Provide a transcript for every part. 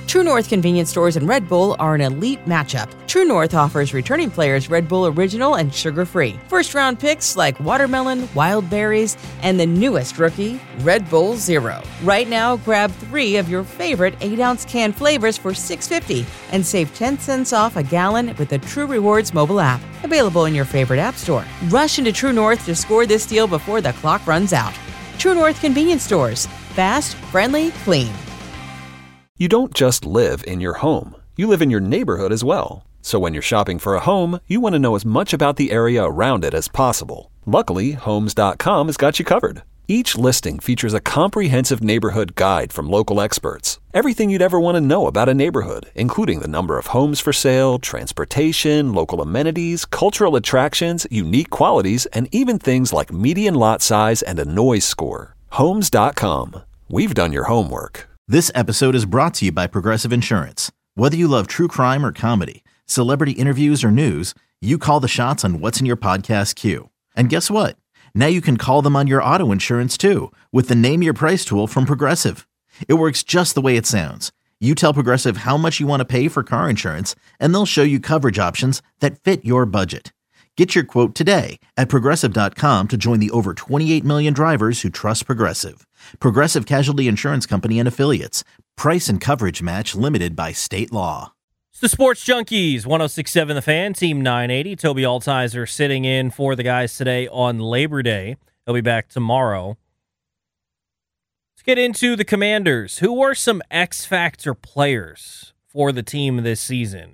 True North convenience stores and Red Bull are an elite matchup. True North offers returning players Red Bull Original and sugar-free. First-round picks like watermelon, wild berries, and the newest rookie, Red Bull Zero. Right now, grab 3 of your favorite 8-ounce can flavors for $6.50 and save 10 cents off a gallon with the True Rewards mobile app. Available in your favorite app store. Rush into True North to score this deal before the clock runs out. True North convenience stores. Fast, friendly, clean. You don't just live in your home. You live in your neighborhood as well. So when you're shopping for a home, you want to know as much about the area around it as possible. Luckily, Homes.com has got you covered. Each listing features a comprehensive neighborhood guide from local experts. Everything you'd ever want to know about a neighborhood, including the number of homes for sale, transportation, local amenities, cultural attractions, unique qualities, and even things like median lot size and a noise score. Homes.com. We've done your homework. This episode is brought to you by Progressive Insurance. Whether you love true crime or comedy, celebrity interviews or news, you call the shots on what's in your podcast queue. And guess what? Now you can call them on your auto insurance too with the Name Your Price tool from Progressive. It works just the way it sounds. You tell Progressive how much you want to pay for car insurance, and they'll show you coverage options that fit your budget. Get your quote today at Progressive.com to join the over 28 million drivers who trust Progressive. Progressive Casualty Insurance Company and Affiliates. Price and coverage match limited by state law. It's the Sports Junkies, 106.7 The Fan, Team 980. Toby Altizer sitting in for the guys today on Labor Day. He'll be back tomorrow. Let's get into the Commanders. Who are some X-Factor players for the team this season?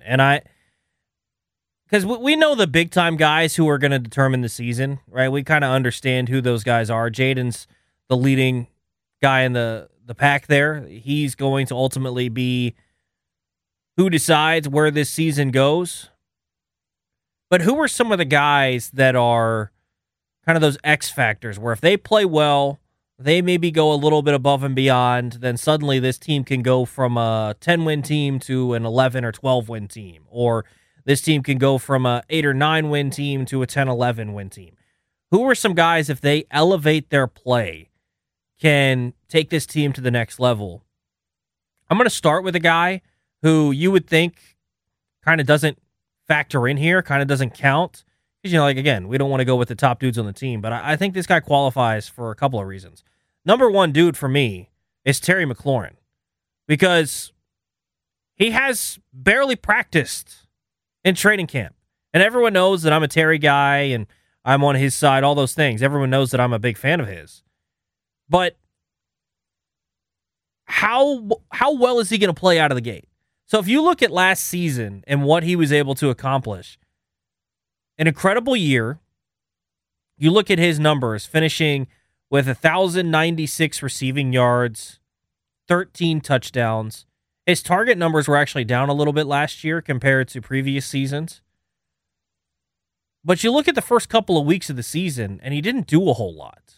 Because we know the big-time guys who are going to determine the season, right? We kind of understand who those guys are. Jaden's the leading guy in the pack there. He's going to ultimately be who decides where this season goes. But who are some of the guys that are kind of those X factors where if they play well, they maybe go a little bit above and beyond, then suddenly this team can go from a 10-win team to an 11 or 12-win team, or this team can go from a 8 or 9-win team to a 10-11 win team. Who are some guys, if they elevate their play, can take this team to the next level? I'm going to start with a guy who you would think kind of doesn't factor in here, kind of doesn't count. Because, again, we don't want to go with the top dudes on the team, but I think this guy qualifies for a couple of reasons. Number one dude for me is Terry McLaurin, because he has barely practiced in training camp. And everyone knows that I'm a Terry guy and I'm on his side, all those things. Everyone knows that I'm a big fan of his. But how well is he going to play out of the gate? So if you look at last season and what he was able to accomplish, an incredible year. You look at his numbers, finishing with 1,096 receiving yards, 13 touchdowns. His target numbers were actually down a little bit last year compared to previous seasons. But you look at the first couple of weeks of the season, and he didn't do a whole lot.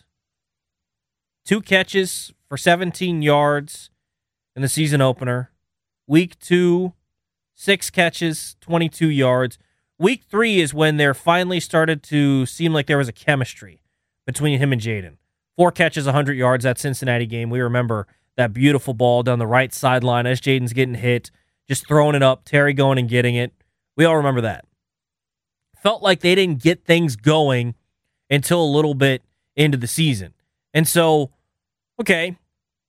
2 catches for 17 yards in the season opener. Week 2, 6 catches, 22 yards. Week 3 is when there finally started to seem like there was a chemistry between him and Jaden. 4 catches, 100 yards, that Cincinnati game. We remember that beautiful ball down the right sideline as Jaden's getting hit, just throwing it up, Terry going and getting it. We all remember that. Felt like they didn't get things going until a little bit into the season. And so, okay,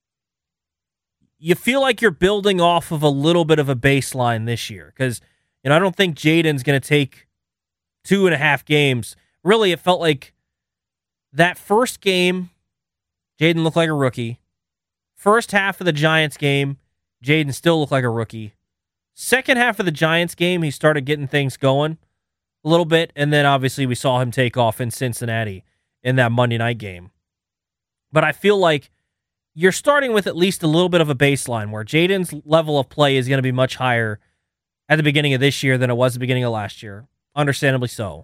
you feel like you're building off of a little bit of a baseline this year because, I don't think Jaden's going to take 2.5 games. Really, it felt like that first game, Jaden looked like a rookie. First half of the Giants game, Jaden still looked like a rookie. Second half of the Giants game, he started getting things going a little bit, and then obviously we saw him take off in Cincinnati in that Monday night game. But I feel like you're starting with at least a little bit of a baseline where Jaden's level of play is going to be much higher at the beginning of this year than it was at the beginning of last year. Understandably so.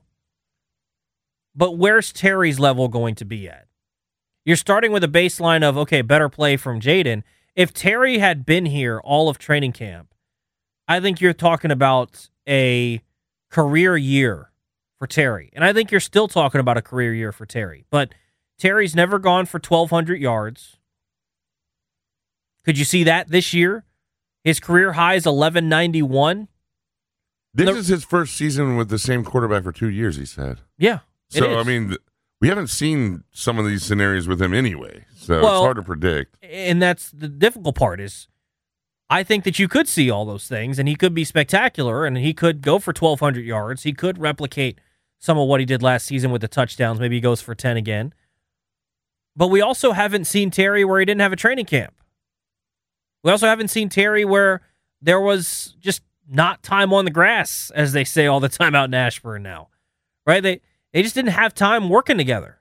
But where's Terry's level going to be at? You're starting with a baseline of, okay, better play from Jaden. If Terry had been here all of training camp, I think you're talking about a career year for Terry. And I think you're still talking about a career year for Terry. But Terry's never gone for 1,200 yards. Could you see that this year? His career high is 1191. This is his first season with the same quarterback for 2 years, he said. Yeah. So, I mean, we haven't seen some of these scenarios with him anyway, so it's hard to predict. And that's the difficult part is I think that you could see all those things, and he could be spectacular, and he could go for 1,200 yards. He could replicate some of what he did last season with the touchdowns. Maybe he goes for 10 again. But we also haven't seen Terry where he didn't have a training camp. We also haven't seen Terry where there was just not time on the grass, as they say all the time out in Ashburn now. Right? They just didn't have time working together.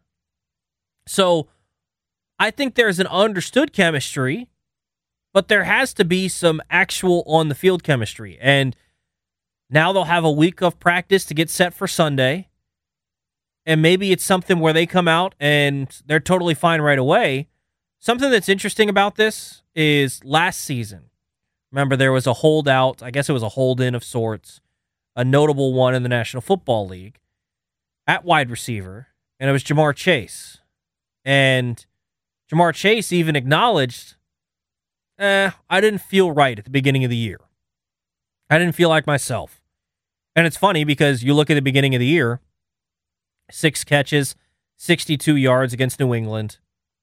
So I think there's an understood chemistry, but there has to be some actual on-the-field chemistry. And now they'll have a week of practice to get set for Sunday. And maybe it's something where they come out and they're totally fine right away. Something that's interesting about this is last season. Remember, there was a holdout. I guess it was a hold-in of sorts. A notable one in the National Football League at wide receiver. And it was Jamar Chase. And Jamar Chase even acknowledged, I didn't feel right at the beginning of the year. I didn't feel like myself. And it's funny because you look at the beginning of the year, 6 catches, 62 yards against New England,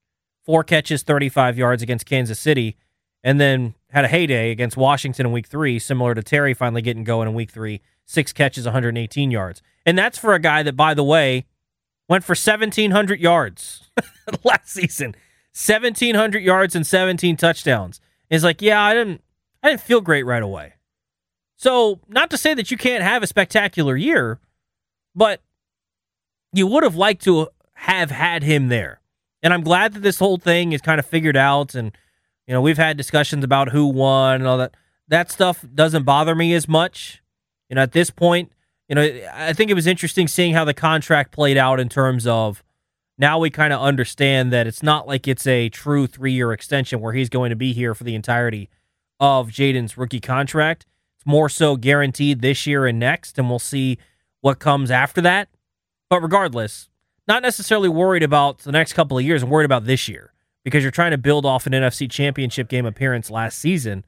4 catches, 35 yards against Kansas City, and then had a heyday against Washington in week 3, similar to Terry finally getting going in week 3, 6 catches, 118 yards. And that's for a guy that, by the way, went for 1,700 yards last season. 1,700 yards and 17 touchdowns. It's like, yeah, I didn't feel great right away. So, not to say that you can't have a spectacular year, but you would have liked to have had him there. And I'm glad that this whole thing is kind of figured out. And, you know, we've had discussions about who won and all that. That stuff doesn't bother me as much. You know, at this point, you know, I think it was interesting seeing how the contract played out in terms of now we kind of understand that it's not like it's a true 3-year extension where he's going to be here for the entirety of Jaden's rookie contract. It's more so guaranteed this year and next, and we'll see what comes after that. But regardless, not necessarily worried about the next couple of years. I'm worried about this year because you're trying to build off an NFC Championship game appearance last season.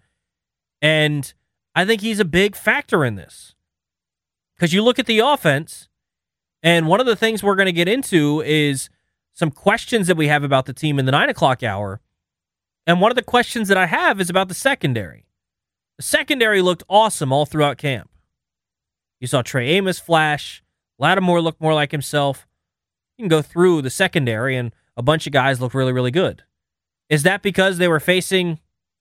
And I think he's a big factor in this. Because you look at the offense, and one of the things we're going to get into is some questions that we have about the team in the 9 o'clock hour. And one of the questions that I have is about the secondary. The secondary looked awesome all throughout camp. You saw Trey Amos flash. Lattimore looked more like himself. You can go through the secondary, and a bunch of guys look really, really good. Is that because they were facing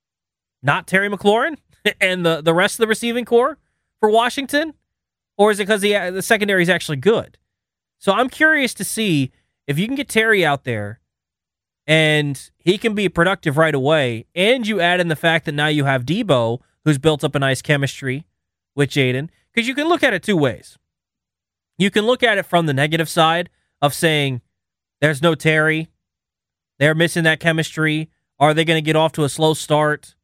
not Terry McLaurin and the rest of the receiving core for Washington? Or is it because the secondary is actually good? So I'm curious to see if you can get Terry out there and he can be productive right away, and you add in the fact that now you have Debo, who's built up a nice chemistry with Jaden, because you can look at it two ways. You can look at it from the negative side of saying, there's no Terry, they're missing that chemistry, are they going to get off to a slow start?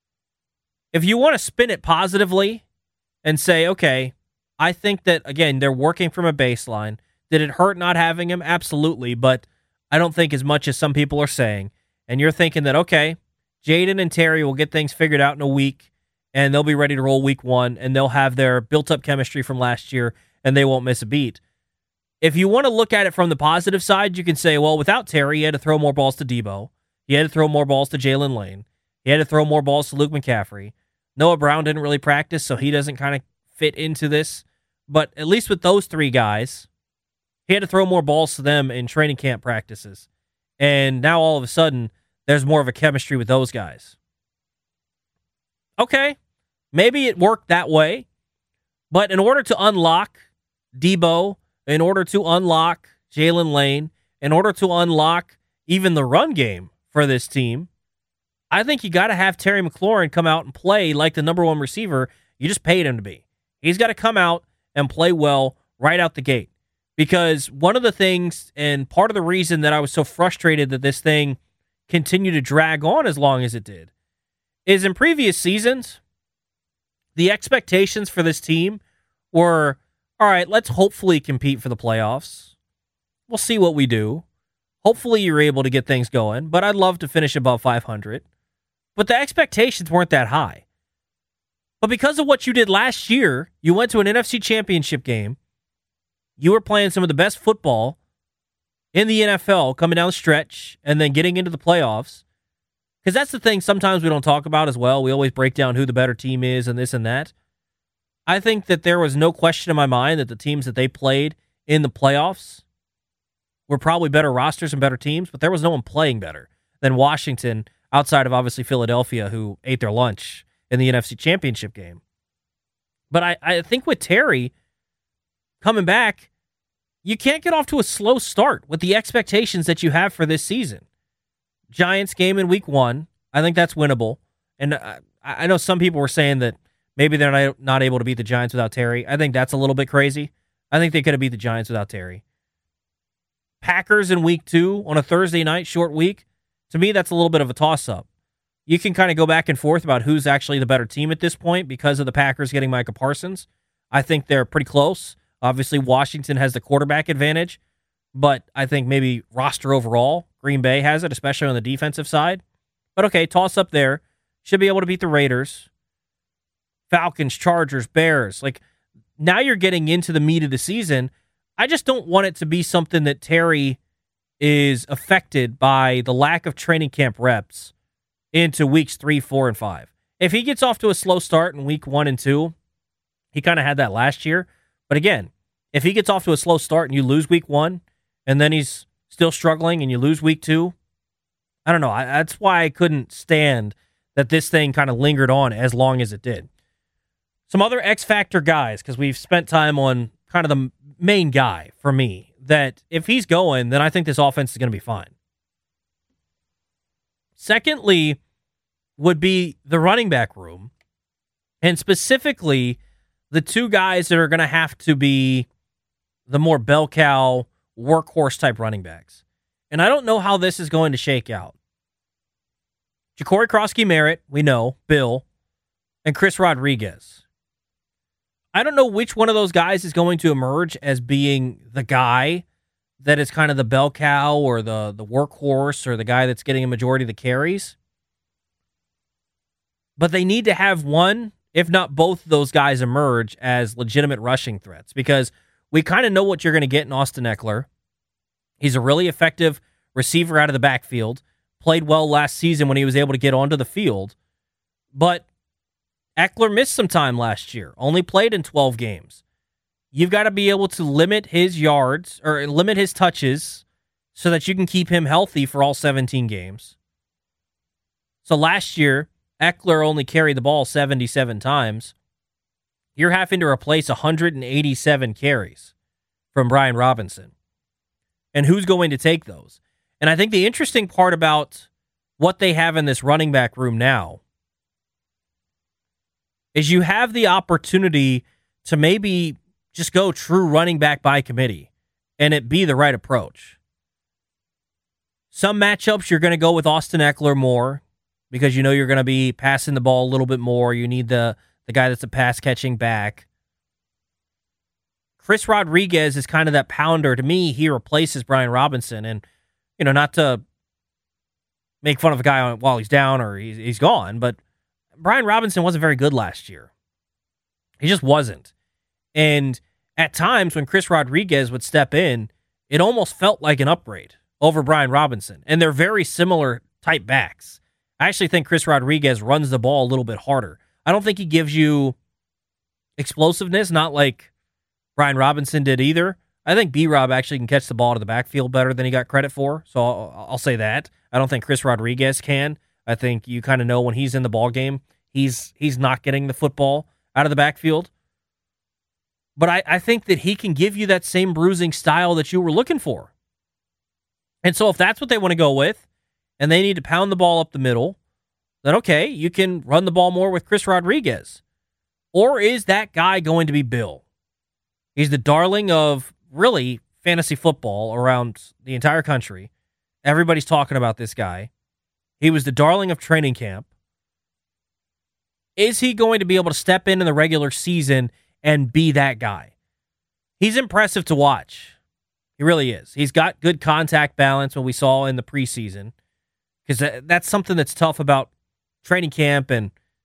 If you want to spin it positively and say, okay, I think that, again, they're working from a baseline. Did it hurt not having him? Absolutely, but I don't think as much as some people are saying. And you're thinking that, okay, Jaden and Terry will get things figured out in a week, and they'll be ready to roll week 1, and they'll have their built-up chemistry from last year, and they won't miss a beat. If you want to look at it from the positive side, you can say, well, without Terry, he had to throw more balls to Debo. He had to throw more balls to Jalen Lane. He had to throw more balls to Luke McCaffrey. Noah Brown didn't really practice, so he doesn't kind of fit into this. But at least with those 3 guys, he had to throw more balls to them in training camp practices. And now all of a sudden, there's more of a chemistry with those guys. Okay, maybe it worked that way. But in order to unlock Debo, in order to unlock Jalen Lane, in order to unlock even the run game for this team, I think you got to have Terry McLaurin come out and play like the number 1 receiver you just paid him to be. He's got to come out and play well right out the gate. Because one of the things, and part of the reason that I was so frustrated that this thing continued to drag on as long as it did, is in previous seasons, the expectations for this team were, all right, let's hopefully compete for the playoffs. We'll see what we do. Hopefully you're able to get things going, but I'd love to finish above 500. But the expectations weren't that high. But because of what you did last year, you went to an NFC Championship game. You were playing some of the best football in the NFL coming down the stretch and then getting into the playoffs. Because that's the thing sometimes we don't talk about as well. We always break down who the better team is and this and that. I think that there was no question in my mind that the teams that they played in the playoffs were probably better rosters and better teams, but there was no one playing better than Washington outside of obviously Philadelphia, who ate their lunch in the NFC Championship game. But I think with Terry coming back, you can't get off to a slow start with the expectations that you have for this season. Giants game in week 1, I think that's winnable. And I know some people were saying that maybe they're not able to beat the Giants without Terry. I think that's a little bit crazy. I think they could have beat the Giants without Terry. Packers in week 2 on a Thursday night, short week. To me, that's a little bit of a toss-up. You can kind of go back and forth about who's actually the better team at this point because of the Packers getting Micah Parsons. I think they're pretty close. Obviously, Washington has the quarterback advantage, but I think maybe roster overall, Green Bay has it, especially on the defensive side. But okay, toss up there. Should be able to beat the Raiders. Falcons, Chargers, Bears. Like, now you're getting into the meat of the season. I just don't want it to be something that Terry is affected by the lack of training camp reps into weeks 3, 4, and 5. If he gets off to a slow start in week 1 and 2, he kind of had that last year. But again, if he gets off to a slow start and you lose week 1, and then he's still struggling and you lose week 2, I don't know. That's why I couldn't stand that this thing kind of lingered on as long as it did. Some other X-Factor guys, because we've spent time on kind of the main guy for me, that if he's going, then I think this offense is going to be fine. Secondly, would be the running back room, and specifically the two guys that are going to have to be the more bell cow, workhorse type running backs. And I don't know how this is going to shake out. Ja'Cory Krosky-Merritt, we know, Bill, and Chris Rodriguez. I don't know which one of those guys is going to emerge as being the guy that is kind of the bell cow or the workhorse or the guy that's getting a majority of the carries. But they need to have one, if not both of those guys emerge as legitimate rushing threats, because we kind of know what you're going to get in Austin Eckler. He's a really effective receiver out of the backfield, played well last season when he was able to get onto the field, but Eckler missed some time last year, only played in 12 games. You've got to be able to limit his yards or limit his touches so that you can keep him healthy for all 17 games. So last year, Eckler only carried the ball 77 times. You're having to replace 187 carries from Brian Robinson. And who's going to take those? And I think the interesting part about what they have in this running back room now is you have the opportunity to maybe just go true running back by committee and it be the right approach. Some matchups you're going to go with Austin Eckler more because you know you're going to be passing the ball a little bit more. You need the guy that's a pass-catching back. Chris Rodriguez is kind of that pounder. To me, he replaces Brian Robinson. And, you know, not to make fun of a guy while he's down or he's gone, but Brian Robinson wasn't very good last year. He just wasn't. And at times when Chris Rodriguez would step in, it almost felt like an upgrade over Brian Robinson. And they're very similar type backs. I actually think Chris Rodriguez runs the ball a little bit harder. I don't think he gives you explosiveness, not like Brian Robinson did either. I think B-Rob actually can catch the ball out of the backfield better than he got credit for, so I'll say that. I don't think Chris Rodriguez can. I think you kind of know when he's in the ball game, he's not getting the football out of the backfield. But I think that he can give you that same bruising style that you were looking for. And so if that's what they want to go with, and they need to pound the ball up the middle, then okay, you can run the ball more with Chris Rodriguez. Or is that guy going to be Bill? He's the darling of, really, fantasy football around the entire country. Everybody's talking about this guy. He was the darling of training camp. Is he going to be able to step in the regular season and be that guy? He's impressive to watch. He really is. He's got good contact balance, what we saw in the preseason, because that's something that's tough about training camp and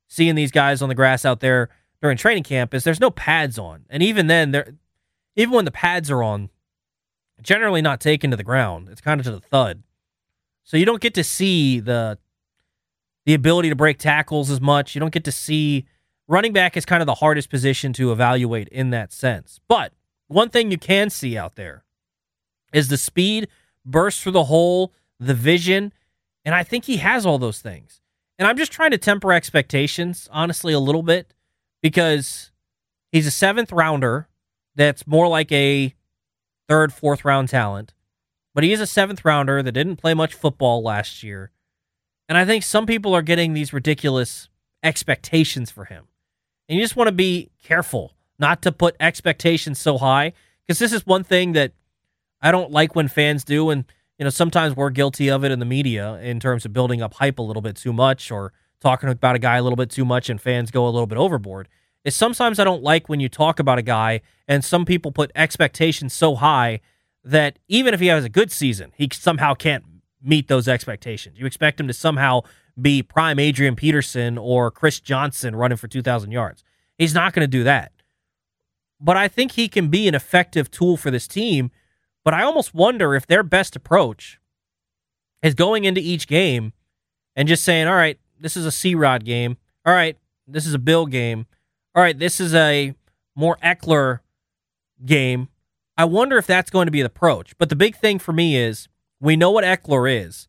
seeing these guys on the grass out there during training camp is there's no pads on. And even then, even when the pads are on, generally not taken to the ground. It's kind of to the thud. So you don't get to see the ability to break tackles as much. You don't get to see running back is kind of the hardest position to evaluate in that sense. But one thing you can see out there is the speed, burst through the hole, the vision, and I think he has all those things. And I'm just trying to temper expectations, honestly, a little bit, because he's a 7th rounder that's more like a 3rd, 4th round talent. But he is a 7th rounder that didn't play much football last year. And I think some people are getting these ridiculous expectations for him. And you just want to be careful not to put expectations so high, because this is one thing that I don't like when fans do. And, sometimes we're guilty of it in the media in terms of building up hype a little bit too much or talking about a guy a little bit too much and fans go a little bit overboard. Is sometimes I don't like when you talk about a guy and some people put expectations so high that even if he has a good season, he somehow can't meet those expectations. You expect him to somehow be prime Adrian Peterson or Chris Johnson running for 2,000 yards. He's not going to do that. But I think he can be an effective tool for this team. But I almost wonder if their best approach is going into each game and just saying, all right, this is a C-Rod game. All right, this is a Bill game. All right, this is a more Eckler game. I wonder if that's going to be the approach. But the big thing for me is we know what Eckler is.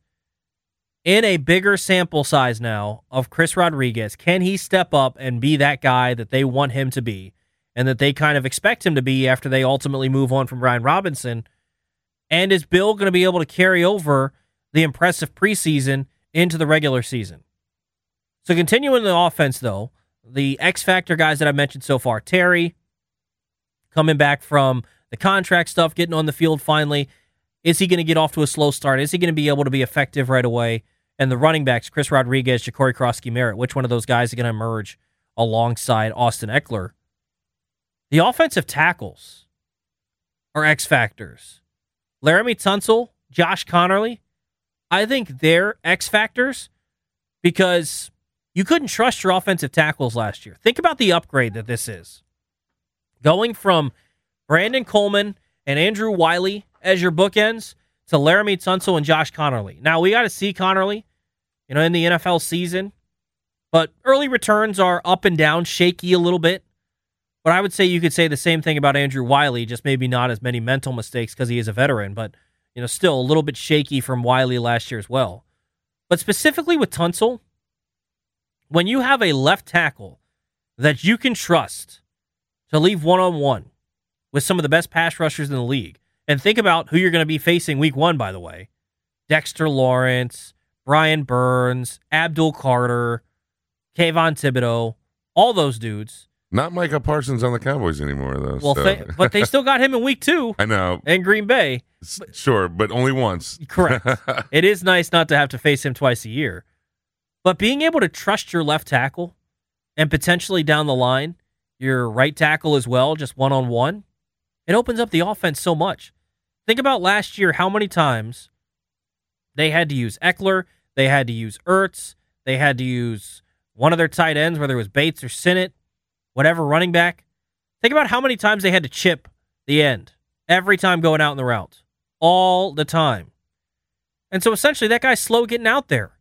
In a bigger sample size now of Chris Rodriguez, can he step up and be that guy that they want him to be and that they kind of expect him to be after they ultimately move on from Brian Robinson? And is Bill going to be able to carry over the impressive preseason into the regular season? So continuing the offense, though, the X-Factor guys that I mentioned so far, Terry, coming back from the contract stuff, getting on the field finally. Is he going to get off to a slow start? Is he going to be able to be effective right away? And the running backs, Chris Rodriguez, Ja'Cory Krosky-Merritt, which one of those guys is going to emerge alongside Austin Eckler? The offensive tackles are X-Factors. Laramie Tunsil, Josh Connerly, I think they're X-Factors because you couldn't trust your offensive tackles last year. Think about the upgrade that this is. Going from Brandon Coleman and Andrew Wiley as your bookends to Laramie Tunsil and Josh Connerly. Now, we got to see Connerly, in the NFL season, but early returns are up and down, shaky a little bit. But I would say you could say the same thing about Andrew Wiley, just maybe not as many mental mistakes because he is a veteran, but still a little bit shaky from Wiley last year as well. But specifically with Tunsil, when you have a left tackle that you can trust to leave one-on-one with some of the best pass rushers in the league, and think about who you're going to be facing week 1, by the way. Dexter Lawrence, Brian Burns, Abdul Carter, Kayvon Thibodeau, all those dudes. Not Micah Parsons on the Cowboys anymore, though. Well, but they still got him in week 2. I know. In Green Bay. Sure, but only once. Correct. It is nice not to have to face him twice a year. But being able to trust your left tackle and potentially down the line, your right tackle as well, just one-on-one, it opens up the offense so much. Think about last year, how many times they had to use Eckler, they had to use Ertz, they had to use one of their tight ends, whether it was Bates or Sinnott, whatever running back. Think about how many times they had to chip the end every time going out in the route. All the time. And so essentially that guy's slow getting out there.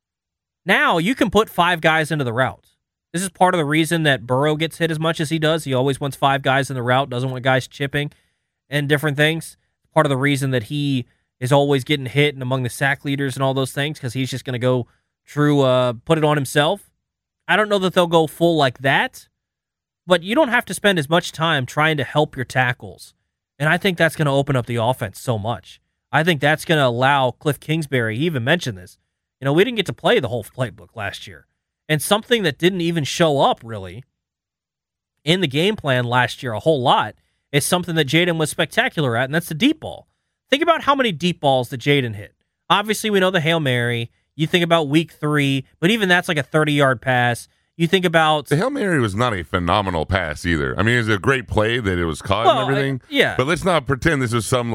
Now you can put 5 guys into the route. This is part of the reason that Burrow gets hit as much as he does. He always wants 5 guys in the route, doesn't want guys chipping and different things. Part of the reason that he is always getting hit and among the sack leaders and all those things, because he's just going to go put it on himself. I don't know that they'll go full like that, but you don't have to spend as much time trying to help your tackles. And I think that's going to open up the offense so much. I think that's going to allow Cliff Kingsbury, he even mentioned this, we didn't get to play the whole playbook last year. And something that didn't even show up, really, in the game plan last year a whole lot is something that Jaden was spectacular at, and that's the deep ball. Think about how many deep balls that Jaden hit. Obviously, we know the Hail Mary. You think about week 3, but even that's like a 30-yard pass. You think about... The Hail Mary was not a phenomenal pass either. I mean, it was a great play that it was caught and everything. Yeah. But let's not pretend this was some,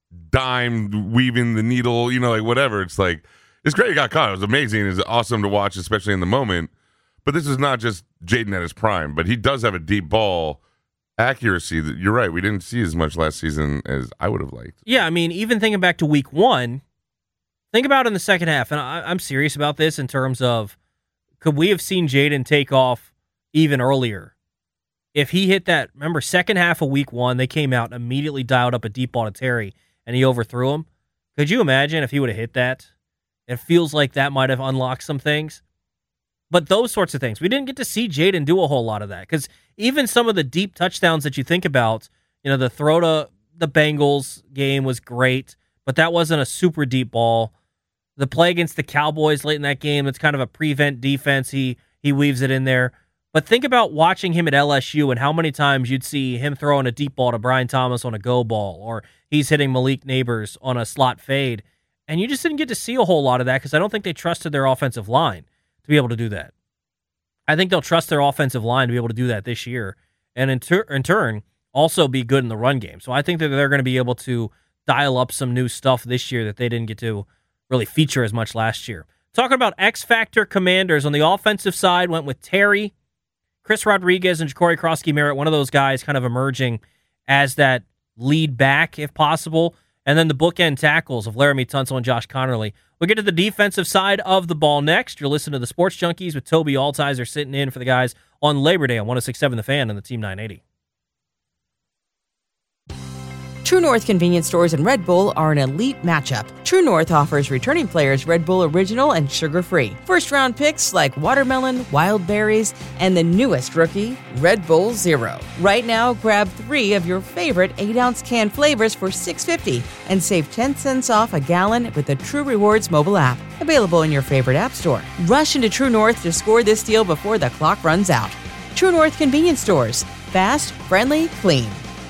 dime weaving the needle, whatever. It's great it got caught. It was amazing. It was awesome to watch, especially in the moment. But this is not just Jaden at his prime, but he does have a deep ball accuracy. That you're right. We didn't see as much last season as I would have liked. Yeah, I mean, even thinking back to week 1, think about in the second half, and I'm serious about this in terms of could we have seen Jaden take off even earlier? If he hit that, remember, second half of week 1, they came out and immediately dialed up a deep ball to Terry, and he overthrew him. Could you imagine if he would have hit that? It feels like that might have unlocked some things. But those sorts of things, we didn't get to see Jaden do a whole lot of that, because even some of the deep touchdowns that you think about, the throw to the Bengals game was great, but that wasn't a super deep ball. The play against the Cowboys late in that game, it's kind of a prevent defense. He weaves it in there. But think about watching him at LSU and how many times you'd see him throwing a deep ball to Brian Thomas on a go ball, or he's hitting Malik Neighbors on a slot fade. And you just didn't get to see a whole lot of that because I don't think they trusted their offensive line to be able to do that. I think they'll trust their offensive line to be able to do that this year, and in turn also be good in the run game. So I think that they're going to be able to dial up some new stuff this year that they didn't get to really feature as much last year. Talking about X Factor Commanders, on the offensive side, went with Terry, Chris Rodriguez, and Ja'Cory Crosskey-Merritt, one of those guys kind of emerging as that lead back, if possible. And then the bookend tackles of Laramie Tunsil and Josh Connerly. We'll get to the defensive side of the ball next. You're listening to the Sports Junkies with Toby Altizer sitting in for the guys on Labor Day on 106.7 The Fan and the Team 980. True North convenience stores and Red Bull are an elite matchup. True North offers returning players Red Bull Original and sugar-free. First-round picks like watermelon, wild berries, and the newest rookie, Red Bull Zero. Right now, grab 3 of your favorite 8-ounce can flavors for $6.50 and save 10 cents off a gallon with the True Rewards mobile app. Available in your favorite app store. Rush into True North to score this deal before the clock runs out. True North convenience stores. Fast, friendly, clean.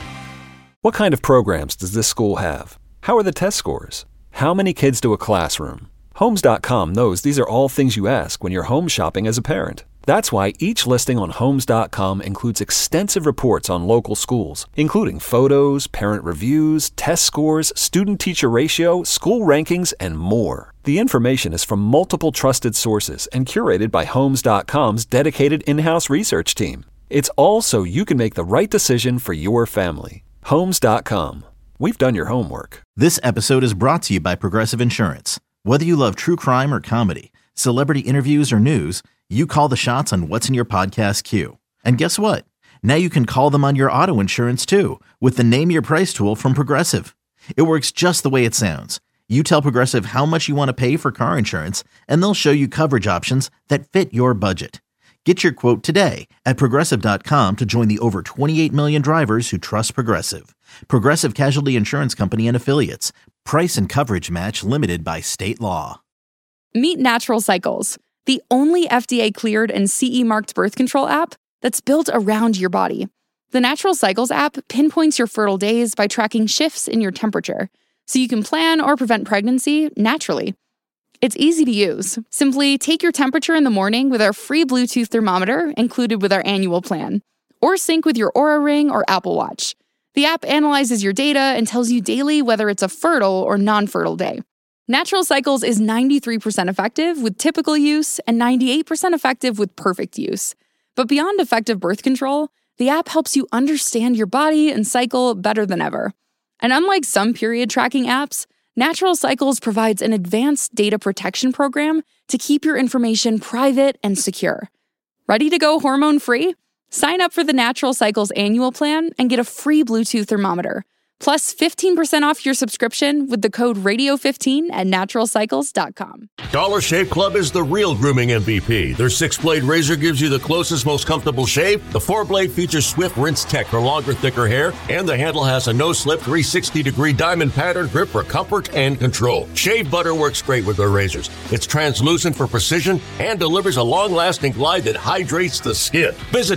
What kind of programs does this school have? How are the test scores? How many kids to a classroom? Homes.com knows these are all things you ask when you're home shopping as a parent. That's why each listing on Homes.com includes extensive reports on local schools, including photos, parent reviews, test scores, student-teacher ratio, school rankings, and more. The information is from multiple trusted sources and curated by Homes.com's dedicated in-house research team. It's all so you can make the right decision for your family. Homes.com. We've done your homework. This episode is brought to you by Progressive Insurance. Whether you love true crime or comedy, celebrity interviews or news, you call the shots on what's in your podcast queue. And guess what? Now you can call them on your auto insurance too with the Name Your Price tool from Progressive. It works just the way it sounds. You tell Progressive how much you want to pay for car insurance, and they'll show you coverage options that fit your budget. Get your quote today at Progressive.com to join the over 28 million drivers who trust Progressive. Progressive Casualty Insurance Company and Affiliates. Price and coverage match limited by state law. Meet Natural Cycles, the only FDA-cleared and CE-marked birth control app that's built around your body. The Natural Cycles app pinpoints your fertile days by tracking shifts in your temperature, so you can plan or prevent pregnancy naturally. It's easy to use. Simply take your temperature in the morning with our free Bluetooth thermometer included with our annual plan, or sync with your Oura Ring or Apple Watch. The app analyzes your data and tells you daily whether it's a fertile or non-fertile day. Natural Cycles is 93% effective with typical use and 98% effective with perfect use. But beyond effective birth control, the app helps you understand your body and cycle better than ever. And unlike some period tracking apps, Natural Cycles provides an advanced data protection program to keep your information private and secure. Ready to go hormone-free? Sign up for the Natural Cycles annual plan and get a free Bluetooth thermometer, plus 15% off your subscription with the code RADIO15 at naturalcycles.com. Dollar Shave Club is the real grooming MVP. Their 6-blade razor gives you the closest, most comfortable shave. The 4-blade features Swift Rinse Tech for longer, thicker hair, and the handle has a no-slip 360-degree diamond pattern grip for comfort and control. Shave butter works great with their razors. It's translucent for precision and delivers a long-lasting glide that hydrates the skin. Visit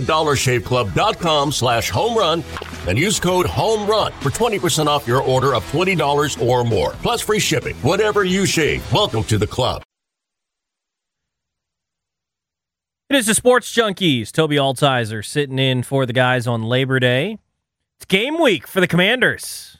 dollarshaveclub.com/homerun and use code HOMERUN for 20% off your order of $20 or more, plus free shipping. Whatever you shave, welcome to the club. It is the Sports Junkies. Toby Altizer sitting in for the guys on Labor Day. It's game week for the Commanders.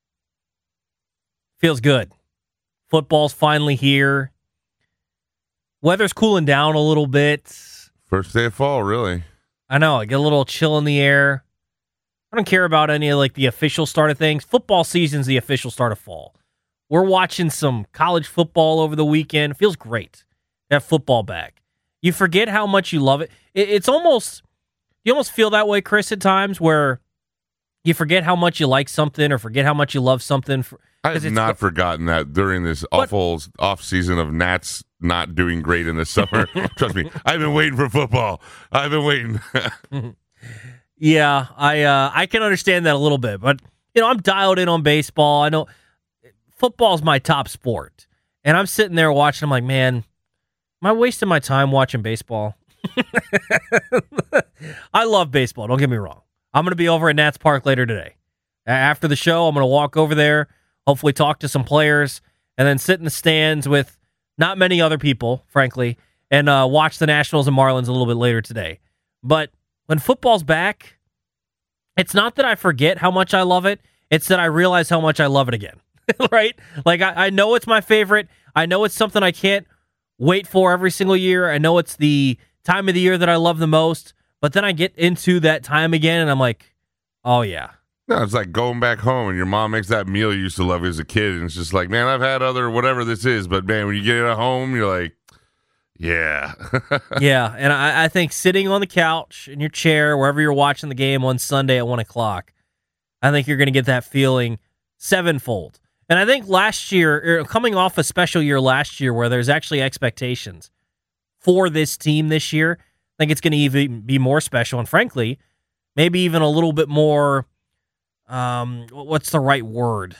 Feels good. Football's finally here. Weather's cooling down a little bit. First day of fall, really. I know. I get a little chill in the air. I don't care about any of the official start of things. Football season's the official start of fall. We're watching some college football over the weekend. It feels great to have football back. You forget how much you love it. It's almost, you almost feel that way, Chris, at times where you forget how much you like something or forget how much you love something. I have not forgotten that during this awful off season of Nats not doing great in the summer. Trust me, I've been waiting for football. I've been waiting. Yeah, I can understand that a little bit, but I'm dialed in on baseball. I know football's my top sport, and I'm sitting there watching. I'm like, man, am I wasting my time watching baseball? I love baseball. Don't get me wrong. I'm going to be over at Nats Park later today. After the show, I'm going to walk over there, hopefully talk to some players, and then sit in the stands with not many other people, frankly, and watch the Nationals and Marlins a little bit later today. But when football's back, it's not that I forget how much I love it. It's that I realize how much I love it again, right? Like, I know it's my favorite. I know it's something I can't wait for every single year. I know it's the time of the year that I love the most. But then I get into that time again, and I'm like, oh, yeah. No, it's like going back home, and your mom makes that meal you used to love as a kid, and it's just like, man, I've had other whatever this is, but, man, when you get it at home, you're like, yeah. Yeah, and I think sitting on the couch in your chair, wherever you're watching the game on Sunday at 1 o'clock, I think you're going to get that feeling sevenfold. And I think last year, coming off a special year last year where there's actually expectations for this team this year, I think it's going to even be more special, and frankly, maybe even a little bit more, what's the right word?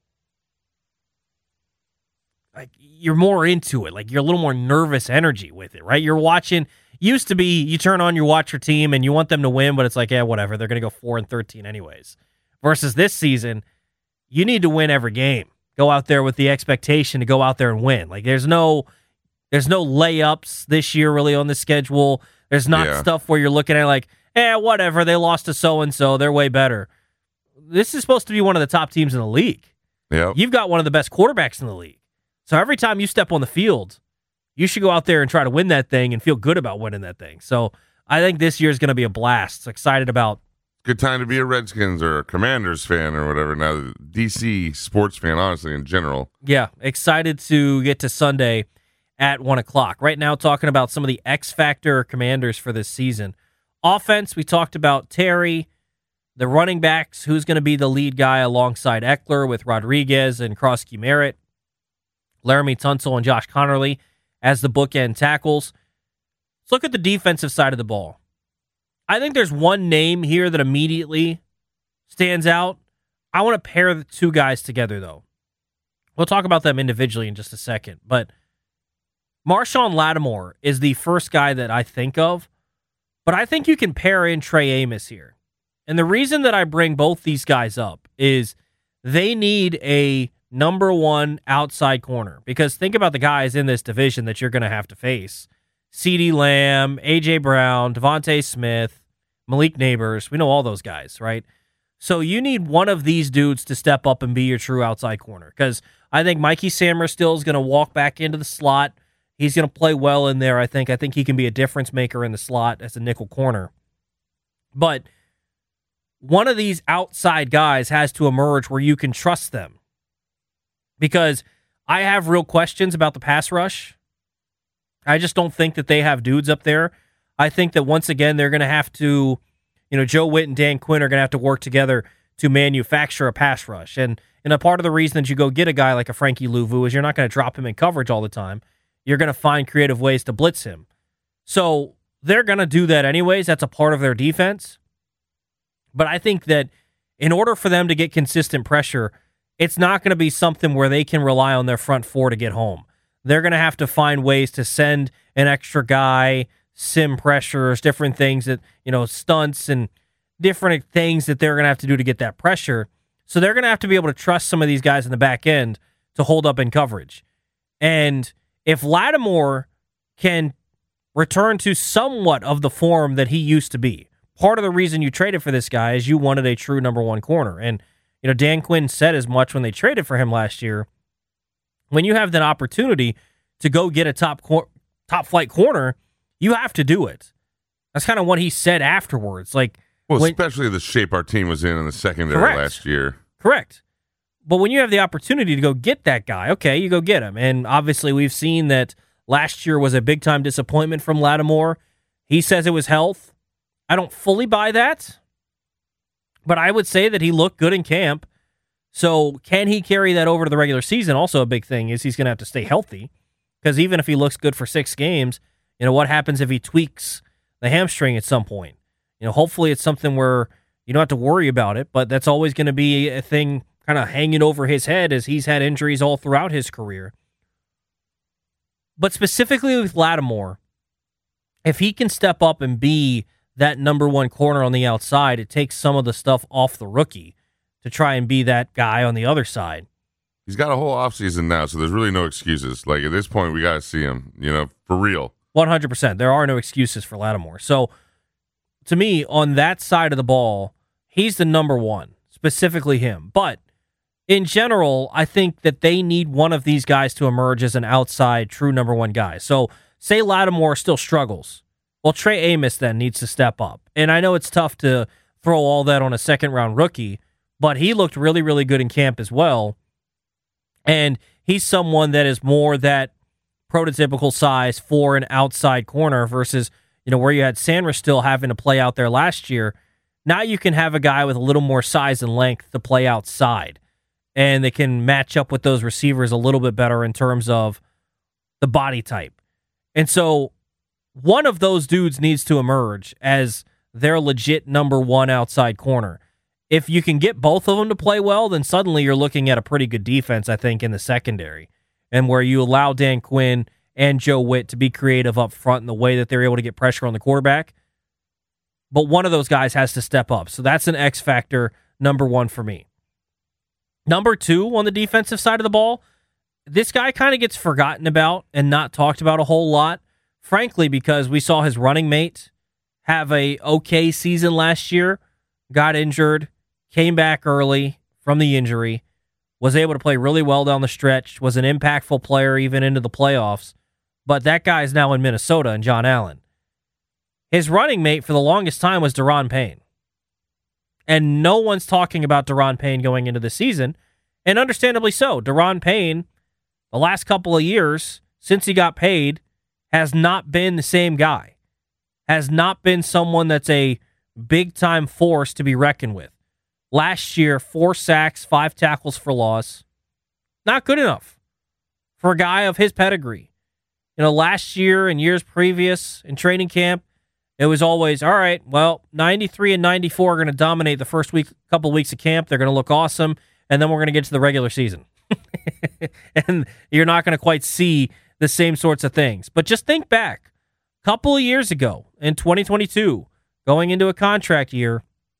Like, you're more into it. Like, you're a little more nervous energy with it, right? You're watching, used to be, you turn on, you watch your team, and you want them to win, but it's like, yeah, whatever, they're going to go 4-13 anyways. Versus this season, you need to win every game. Go out there with the expectation to go out there and win. Like, there's no layups this year really on the schedule. There's not stuff where you're looking at like, whatever, they lost to so-and-so, they're way better. This is supposed to be one of the top teams in the league. Yep. You've got one of the best quarterbacks in the league. So every time you step on the field, you should go out there and try to win that thing and feel good about winning that thing. So I think this year is going to be a blast. So excited about. Good time to be a Redskins or a Commanders fan or whatever. Now, DC sports fan, honestly, in general. Yeah, excited to get to Sunday at 1 o'clock. Right now, talking about some of the X-Factor Commanders for this season. Offense, we talked about Terry. The running backs, who's going to be the lead guy alongside Eckler with Rodriguez and Krosky Merritt. Laramie Tunsil and Josh Connerly as the bookend tackles. Let's look at the defensive side of the ball. I think there's one name here that immediately stands out. I want to pair the two guys together, though. We'll talk about them individually in just a second, but Marshawn Lattimore is the first guy that I think of, but I think you can pair in Trey Amos here. And the reason that I bring both these guys up is they need a number one outside corner, because think about the guys in this division that you're going to have to face. CeeDee Lamb, A.J. Brown, Devontae Smith, Malik Neighbors. We know all those guys, right? So you need one of these dudes to step up and be your true outside corner, because I think Mikey Sammer still is going to walk back into the slot. He's going to play well in there, I think. I think he can be a difference maker in the slot as a nickel corner. But one of these outside guys has to emerge where you can trust them, because I have real questions about the pass rush. I just don't think that they have dudes up there. I think that once again, they're going to have to, Joe Witt and Dan Quinn are going to have to work together to manufacture a pass rush. And a part of the reason that you go get a guy like a Frankie Louvu is you're not going to drop him in coverage all the time. You're going to find creative ways to blitz him. So they're going to do that anyways. That's a part of their defense. But I think that in order for them to get consistent pressure, it's not going to be something where they can rely on their front four to get home. They're going to have to find ways to send an extra guy, sim pressures, different things that, stunts and different things that they're going to have to do to get that pressure. So they're going to have to be able to trust some of these guys in the back end to hold up in coverage. And if Lattimore can return to somewhat of the form that he used to be, part of the reason you traded for this guy is you wanted a true number one corner. And, Dan Quinn said as much when they traded for him last year. When you have that opportunity to go get a top flight corner, you have to do it. That's kind of what he said afterwards. Like, well, especially the shape our team was in the secondary last year. Correct. But when you have the opportunity to go get that guy, okay, you go get him. And obviously we've seen that last year was a big-time disappointment from Lattimore. He says it was health. I don't fully buy that, but I would say that he looked good in camp. So can he carry that over to the regular season? Also a big thing is he's going to have to stay healthy, because even if he looks good for 6 games, what happens if he tweaks the hamstring at some point? Hopefully it's something where you don't have to worry about it, but that's always going to be a thing kind of hanging over his head, as he's had injuries all throughout his career. But specifically with Lattimore, if he can step up and be that number one corner on the outside, it takes some of the stuff off the rookie to try and be that guy on the other side. He's got a whole offseason now, so there's really no excuses. Like, at this point, we got to see him, for real. 100%. There are no excuses for Lattimore. So, to me, on that side of the ball, he's the number one, specifically him. But in general, I think that they need one of these guys to emerge as an outside true number one guy. So, say Lattimore still struggles. Well, Trey Amos then needs to step up. And I know it's tough to throw all that on a second-round rookie, but he looked really, really good in camp as well. And he's someone that is more that prototypical size for an outside corner versus, where you had Sanders still having to play out there last year. Now you can have a guy with a little more size and length to play outside, and they can match up with those receivers a little bit better in terms of the body type. And so one of those dudes needs to emerge as their legit number one outside corner. If you can get both of them to play well, then suddenly you're looking at a pretty good defense, I think, in the secondary, and where you allow Dan Quinn and Joe Witt to be creative up front in the way that they're able to get pressure on the quarterback. But one of those guys has to step up. So that's an X factor, number one for me. Number two, on the defensive side of the ball, this guy kind of gets forgotten about and not talked about a whole lot, frankly, because we saw his running mate have a okay season last year, got injured, came back early from the injury, was able to play really well down the stretch, was an impactful player even into the playoffs. But that guy's now in Minnesota, and John Allen. His running mate for the longest time was Daron Payne. And no one's talking about Daron Payne going into the season, and understandably so. Daron Payne, the last couple of years, since he got paid, has not been the same guy. Has not been someone that's a big-time force to be reckoned with. Last year, 4 sacks, 5 tackles for loss. Not good enough for a guy of his pedigree. Last year and years previous in training camp, it was always, all right, well, 93 and 94 are going to dominate the first couple of weeks of camp. They're going to look awesome, and then we're going to get to the regular season. And you're not going to quite see the same sorts of things. But just think back. A couple of years ago, in 2022, going into a contract year,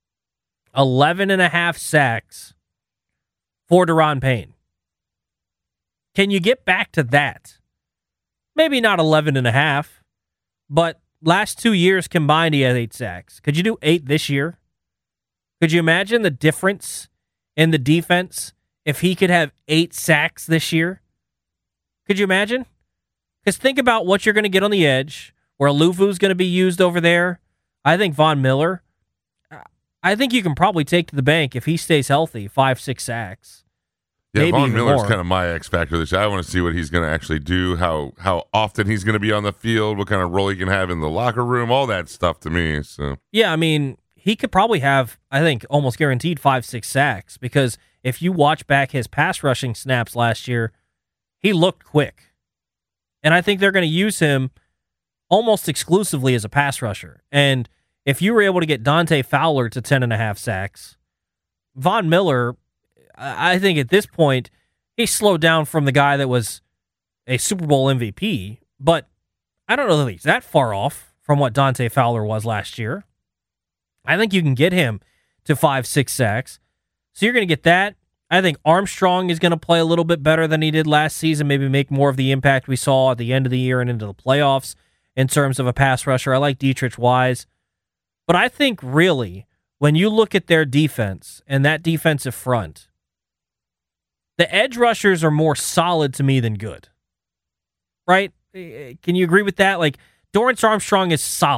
11.5 sacks for Daron Payne. Can you get back to that? Maybe not 11.5, but last 2 years combined, he had 8 sacks. Could you do 8 this year? Could you imagine the difference in the defense if he could have 8 sacks this year? Could you imagine? Because think about what you're going to get on the edge, where Luvu's going to be used over there. I think Von Miller, I think you can probably take to the bank if he stays healthy, 5-6 sacks. Yeah, Von Miller's kind of my X factor this year. I want to see what he's going to actually do, how often he's going to be on the field, what kind of role he can have in the locker room, all that stuff to me. So yeah, I mean, he could probably have, I think, almost guaranteed 5-6 sacks, because if you watch back his pass rushing snaps last year, he looked quick. And I think they're going to use him almost exclusively as a pass rusher. And if you were able to get Dante Fowler to 10.5 sacks, Von Miller, I think at this point, he slowed down from the guy that was a Super Bowl MVP, but I don't know that he's that far off from what Dante Fowler was last year. I think you can get him to 5-6 sacks. So you're going to get that. I think Armstrong is going to play a little bit better than he did last season, maybe make more of the impact we saw at the end of the year and into the playoffs in terms of a pass rusher. I like Dietrich Wise. But I think really, when you look at their defense and that defensive front, the edge rushers are more solid to me than good. Right? Can you agree with that? Like, Dorrance Armstrong is solid.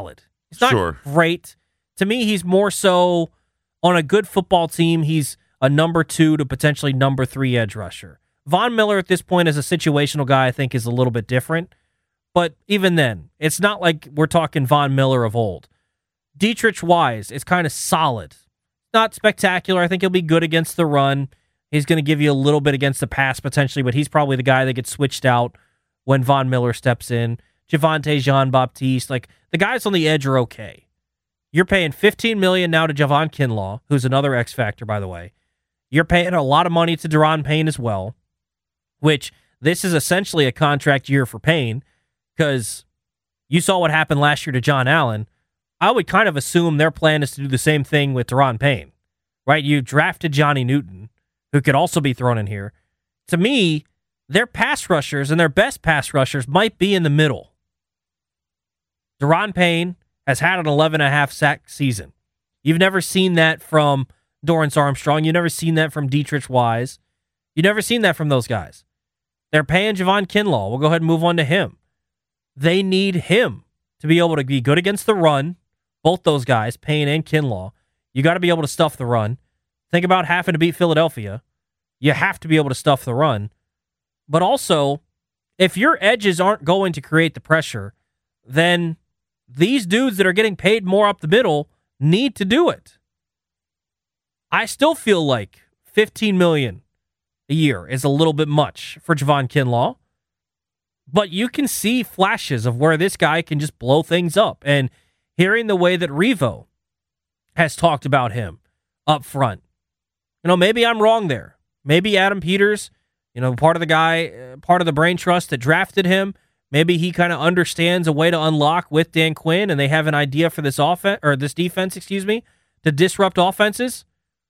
He's not great. To me, he's more so on a good football team. He's a number 2 to potentially number 3 edge rusher. Von Miller at this point as a situational guy, I think, is a little bit different. But even then, it's not like we're talking Von Miller of old. Dietrich Wise is kind of solid. Not spectacular. I think he'll be good against the run. He's going to give you a little bit against the pass potentially, but he's probably the guy that gets switched out when Von Miller steps in. Javonte Jean-Baptiste, like the guys on the edge are okay. You're paying $15 million now to Javon Kinlaw, who's another X factor, by the way. You're paying a lot of money to Daron Payne as well, which this is essentially a contract year for Payne because you saw what happened last year to John Allen. I would kind of assume their plan is to do the same thing with Daron Payne, right? You drafted Johnny Newton, who could also be thrown in here. To me, their pass rushers and their best pass rushers might be in the middle. Daron Payne has had an 11.5 sack season. You've never seen that from Dorrance Armstrong. You've never seen that from Dietrich Wise. You've never seen that from those guys. They're paying Javon Kinlaw. We'll go ahead and move on to him. They need him to be able to be good against the run. Both those guys, Payne and Kinlaw. You got to be able to stuff the run. Think about having to beat Philadelphia. You have to be able to stuff the run. But also, if your edges aren't going to create the pressure, then these dudes that are getting paid more up the middle need to do it. I still feel like $15 million a year is a little bit much for Javon Kinlaw, but you can see flashes of where this guy can just blow things up. And hearing the way that Revo has talked about him up front, maybe I'm wrong there. Maybe Adam Peters, part of the brain trust that drafted him, maybe he kind of understands a way to unlock with Dan Quinn, and they have an idea for this offense or this defense, to disrupt offenses.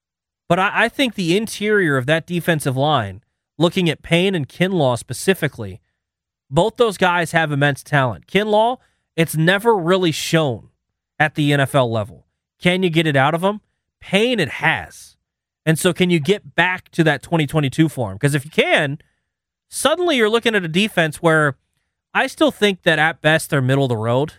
But I think the interior of that defensive line, looking at Payne and Kinlaw specifically, both those guys have immense talent. Kinlaw, it's never really shown at the NFL level. Can you get it out of him? Payne, it has. And so can you get back to that 2022 form? Because if you can, suddenly you're looking at a defense where I still think that at best they're middle of the road,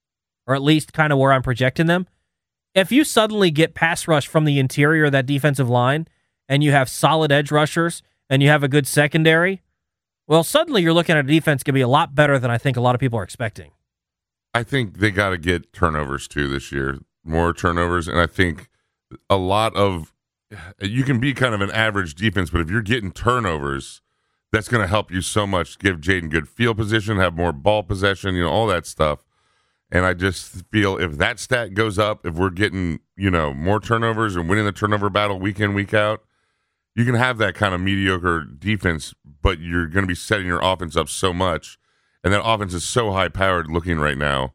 or at least kind of where I'm projecting them. If you suddenly get pass rush from the interior of that defensive line and you have solid edge rushers and you have a good secondary, well, suddenly you're looking at a defense going to be a lot better than I think a lot of people are expecting. I think they got to get turnovers too this year, more turnovers. And I think a lot of, you can be kind of an average defense, but if you're getting turnovers, that's going to help you so much. Give Jaden good field position, have more ball possession, all that stuff. And I just feel if that stat goes up, if we're getting, more turnovers and winning the turnover battle week in, week out, you can have that kind of mediocre defense, but you're going to be setting your offense up so much. And that offense is so high-powered looking right now.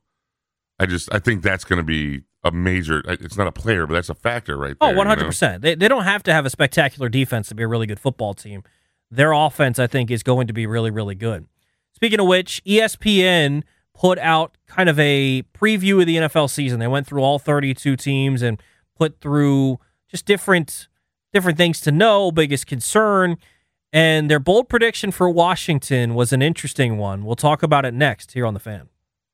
I think that's going to be a major, it's not a player, but that's a factor right there. Oh, 100%. They don't have to have a spectacular defense to be a really good football team. Their offense, I think, is going to be really, really good. Speaking of which, ESPN put out kind of a preview of the NFL season. They went through all 32 teams and put through just different things to know, biggest concern, and their bold prediction for Washington was an interesting one. We'll talk about it next here on The Fan.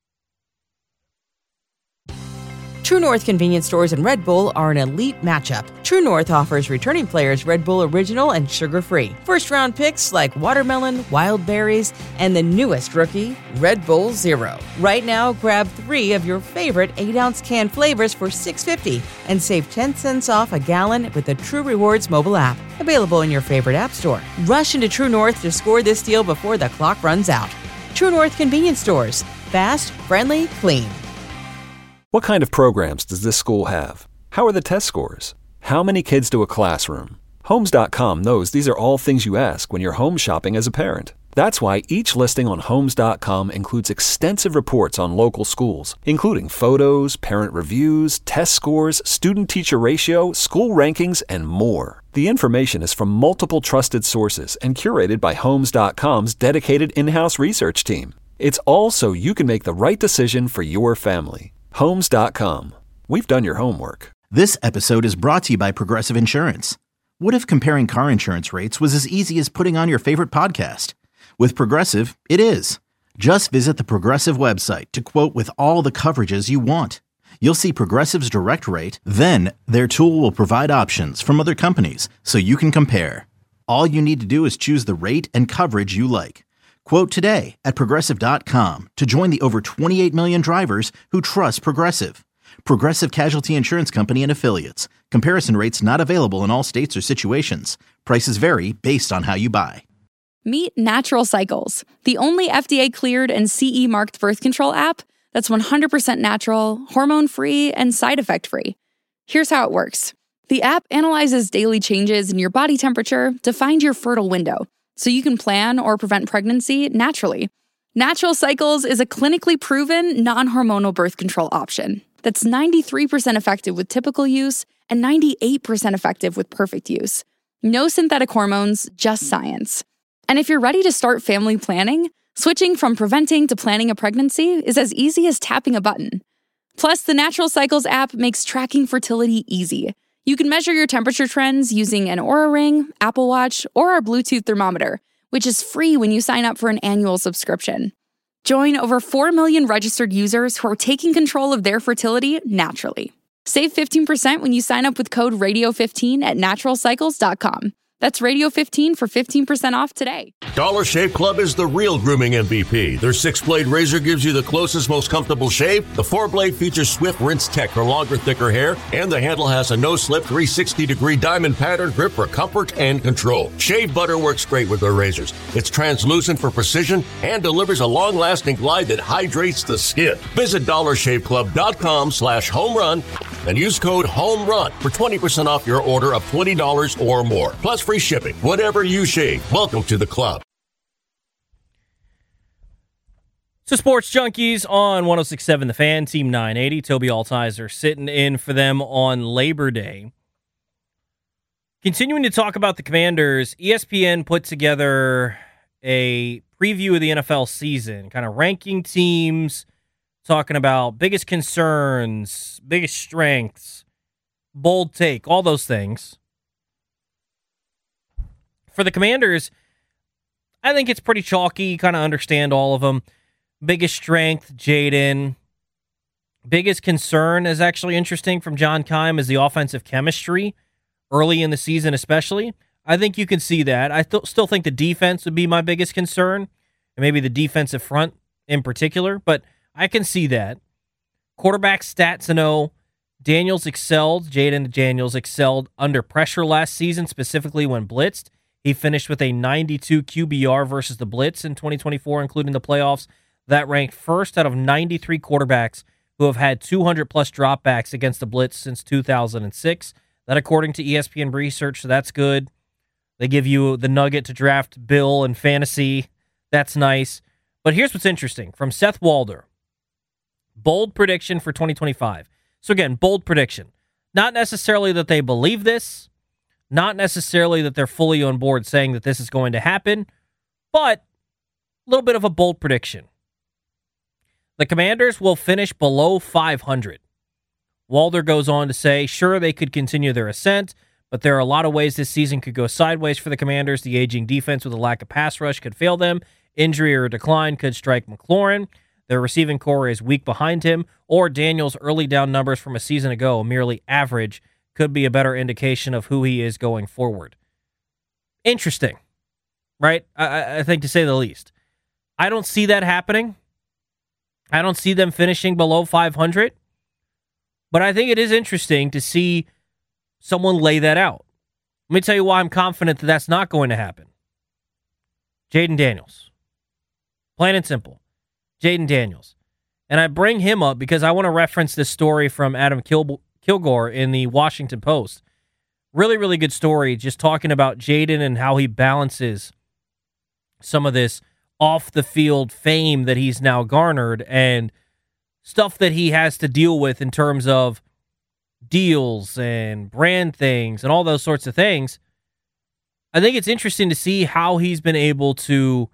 True North convenience stores and Red Bull are an elite matchup. True North offers returning players Red Bull Original and sugar-free. First-round picks like watermelon, wild berries, and the newest rookie, Red Bull Zero. Right now, grab 3 of your favorite 8-ounce can flavors for $6.50 and save 10 cents off a gallon with the True Rewards mobile app. Available in your favorite app store. Rush into True North to score this deal before the clock runs out. True North convenience stores. Fast, friendly, clean. What kind of programs does this school have? How are the test scores? How many kids to a classroom? Homes.com knows these are all things you ask when you're home shopping as a parent. That's why each listing on Homes.com includes extensive reports on local schools, including photos, parent reviews, test scores, student-teacher ratio, school rankings, and more. The information is from multiple trusted sources and curated by Homes.com's dedicated in-house research team. It's all so you can make the right decision for your family. Homes.com. We've done your homework. This episode is brought to you by Progressive Insurance. What if comparing car insurance rates was as easy as putting on your favorite podcast? With Progressive, it is. Just visit the Progressive website to quote with all the coverages you want. you'll see Progressive's Direct Rate, then their tool will provide options from other companies so you can compare. All you need to do is choose the rate and coverage you like. Quote today at Progressive.com to join the over 28 million drivers who trust Progressive. Progressive Casualty Insurance Company and Affiliates. Comparison rates not available in all states or situations. Prices vary based on how you buy. Meet Natural Cycles, the only FDA-cleared and CE-marked birth control app that's 100% natural, hormone-free, and side effect-free. Here's how it works. The app analyzes daily changes in your body temperature to find your fertile window, so you can plan or prevent pregnancy naturally. Natural Cycles is a clinically proven, non-hormonal birth control option that's 93% effective with typical use and 98% effective with perfect use. No synthetic hormones, just science. And if you're ready to start family planning, switching from preventing to planning a pregnancy is as easy as tapping a button. Plus, the Natural Cycles app makes tracking fertility easy. You can measure your temperature trends using an Oura Ring, Apple Watch, or our Bluetooth thermometer, which is free when you sign up for an annual subscription. Join over 4 million registered users who are taking control of their fertility naturally. Save 15% when you sign up with code RADIO15 at naturalcycles.com. That's Radio15 for 15% off today. Dollar Shave Club is the real grooming MVP. Their 6-blade razor gives you the closest, most comfortable shave. The 4-blade features swift rinse tech for longer, thicker hair, and the handle has a no-slip 360-degree diamond pattern grip for comfort and control. Shave butter works great with their razors. It's translucent for precision and delivers a long-lasting glide that hydrates the skin. Visit dollarshaveclub.com/homerun and use code HOMERUN for 20% off your order of $20 or more. Plus free shipping. Whatever you shave, welcome to the club. So Sports Junkies on 106.7 The Fan, Team 980. Toby Altizer sitting in for them on Labor Day. Continuing to talk about the Commanders, ESPN put together a preview of the NFL season, kind of ranking teams, talking about biggest concerns, biggest strengths, bold take, all those things. For the Commanders, I think it's pretty chalky. You kind of understand all of them. Biggest strength, Jaden. Biggest concern is actually interesting from John Keim is the offensive chemistry early in the season especially. I think you can see that. I still think the defense would be my biggest concern, and maybe the defensive front in particular, but I can see that. Quarterback stats, Jaden Daniels excelled under pressure last season, specifically when blitzed. He finished with a 92 QBR versus the blitz in 2024, including the playoffs. That ranked first out of 93 quarterbacks who have had 200-plus dropbacks against the blitz since 2006. That according to ESPN research, so that's good. They give you the nugget to draft Bill in fantasy. That's nice. But here's what's interesting. From Seth Walder, bold prediction for 2025. So again, bold prediction. Not necessarily that they believe this, not necessarily that they're fully on board saying that this is going to happen, but a little bit of a bold prediction. The Commanders will finish below 500. Walder goes on to say, sure, they could continue their ascent, but there are a lot of ways this season could go sideways for the Commanders. The aging defense with a lack of pass rush could fail them. Injury or decline could strike McLaurin. Their receiving core is weak behind him, or Daniels' early down numbers from a season ago, merely average, could be a better indication of who he is going forward. Interesting, right? I think to say the least. I don't see that happening. I don't see them finishing below 500, but I think it is interesting to see someone lay that out. Let me tell you why I'm confident that that's not going to happen. Jaden Daniels. Plain and simple. Jaden Daniels. And I bring him up because I want to reference this story from Adam Kilgore in the Washington Post. Really, really good story, just talking about Jaden and how he balances some of this off-the-field fame that he's now garnered and stuff that he has to deal with in terms of deals and brand things and all those sorts of things. I think it's interesting to see how he's been able to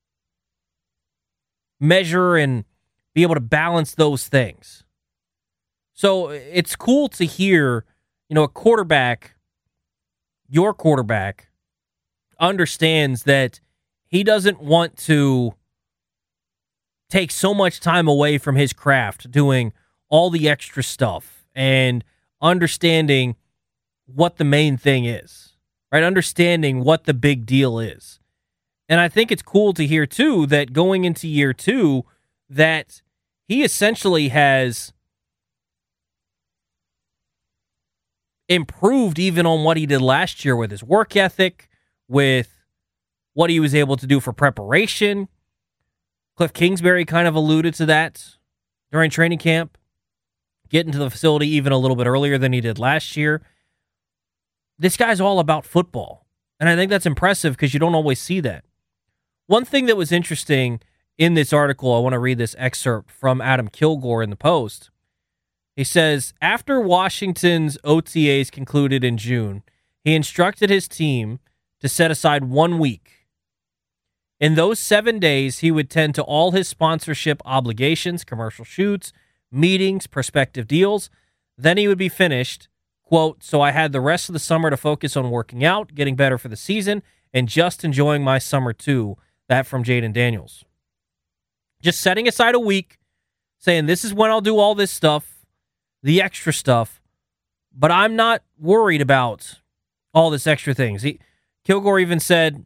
measure and be able to balance those things. So it's cool to hear, a quarterback, your quarterback, understands that he doesn't want to take so much time away from his craft doing all the extra stuff and understanding what the main thing is, right? Understanding what the big deal is. And I think it's cool to hear, too, that going into year 2, that he essentially has improved even on what he did last year with his work ethic, with what he was able to do for preparation. Cliff Kingsbury kind of alluded to that during training camp, getting to the facility even a little bit earlier than he did last year. This guy's all about football, and I think that's impressive because you don't always see that. One thing that was interesting in this article, I want to read this excerpt from Adam Kilgore in the Post. He says, after Washington's OTAs concluded in June, he instructed his team to set aside 1 week. In those 7 days, he would tend to all his sponsorship obligations, commercial shoots, meetings, prospective deals. Then he would be finished. Quote, so I had the rest of the summer to focus on working out, getting better for the season, and just enjoying my summer too. That from Jayden Daniels. Just setting aside a week, saying this is when I'll do all this stuff, the extra stuff, but I'm not worried about all this extra things. Kilgore even said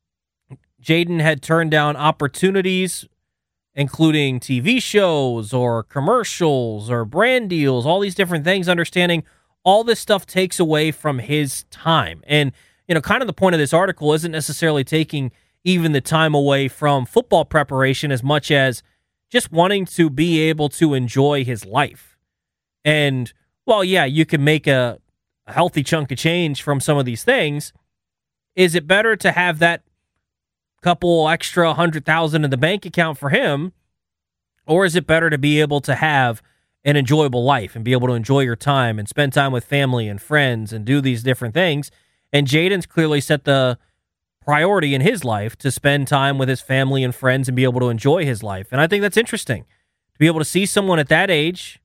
Jayden had turned down opportunities, including TV shows or commercials or brand deals, all these different things, understanding all this stuff takes away from his time. And, kind of the point of this article isn't necessarily taking even the time away from football preparation as much as just wanting to be able to enjoy his life. And, well, yeah, you can make a healthy chunk of change from some of these things. Is it better to have that couple extra $100,000 in the bank account for him, or is it better to be able to have an enjoyable life and be able to enjoy your time and spend time with family and friends and do these different things? And Jayden's clearly set the priority in his life to spend time with his family and friends and be able to enjoy his life. And I think that's interesting to be able to see someone at that age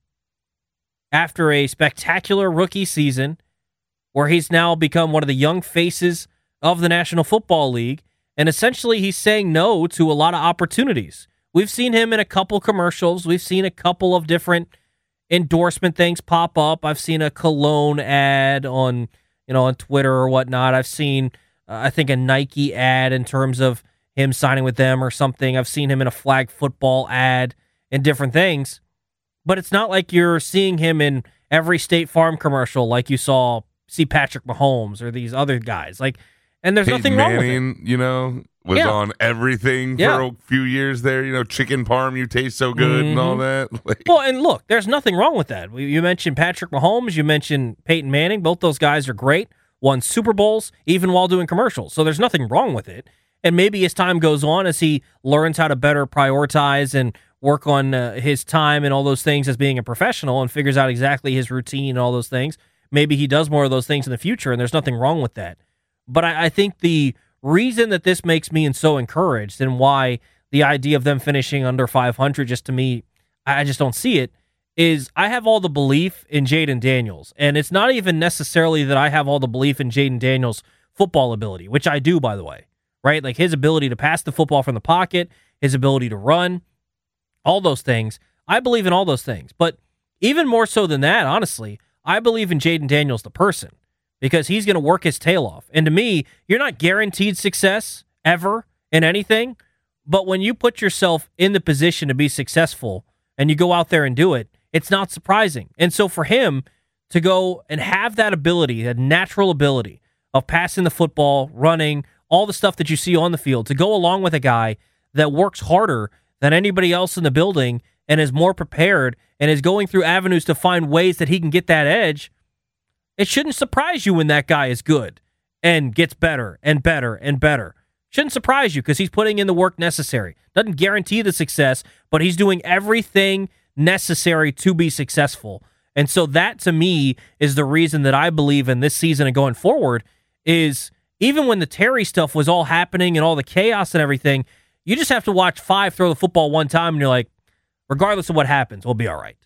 after a spectacular rookie season where he's now become one of the young faces of the National Football League. And essentially he's saying no to a lot of opportunities. We've seen him in a couple commercials. We've seen a couple of different endorsement things pop up. I've seen a cologne ad on Twitter or whatnot. I've seen I think a Nike ad in terms of him signing with them or something. I've seen him in a flag football ad and different things. But it's not like you're seeing him in every State Farm commercial like you see Patrick Mahomes or these other guys. And there's Peyton nothing wrong Manning, with it. Was on everything for a few years there. Chicken parm, you taste so good and all that. Well, and look, there's nothing wrong with that. You mentioned Patrick Mahomes. You mentioned Peyton Manning. Both those guys are great. Won Super Bowls even while doing commercials. So there's nothing wrong with it. And maybe as time goes on, as he learns how to better prioritize and work on his time and all those things as being a professional and figures out exactly his routine and all those things, maybe he does more of those things in the future, and there's nothing wrong with that. But I think the reason that this makes me so encouraged and why the idea of them finishing under 500, just to me, I just don't see it, is I have all the belief in Jayden Daniels. And it's not even necessarily that I have all the belief in Jayden Daniels' football ability, which I do, by the way, right? Like his ability to pass the football from the pocket, his ability to run, all those things. I believe in all those things. But even more so than that, honestly, I believe in Jayden Daniels, the person, because he's going to work his tail off. And to me, you're not guaranteed success ever in anything. But when you put yourself in the position to be successful and you go out there and do it, it's not surprising. And so for him to go and have that ability, that natural ability of passing the football, running, all the stuff that you see on the field, to go along with a guy that works harder than anybody else in the building and is more prepared and is going through avenues to find ways that he can get that edge, it shouldn't surprise you when that guy is good and gets better and better and better. Shouldn't surprise you because he's putting in the work necessary. Doesn't guarantee the success, but he's doing everything necessary to be successful. And so that, to me, is the reason that I believe in this season and going forward is even when the Terry stuff was all happening and all the chaos and everything, you just have to watch Five throw the football one time and you're like, regardless of what happens, we'll be all right.